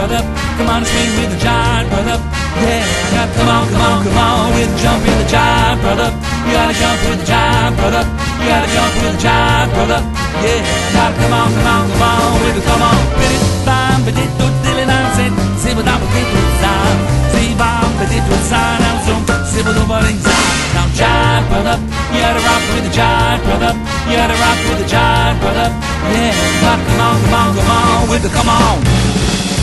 brother. Come on and swing with the jive, brother. Yeah, I got come on, come on, come on with the jump in the jive, brother. You gotta jump with the jive, brother. You gotta jump with the jive, brother. Yeah, I gotta come on, come on, come on with the come on. Bit bam, bit to dilly nonsense. See what I'm bit to sound. See bam, bit to sound. Now zoom, see what nobody's sound. Now jive, brother. You gotta rock with the jive, brother. You gotta rock with the jive, brother. Yeah, come on, come on, come on with the come on.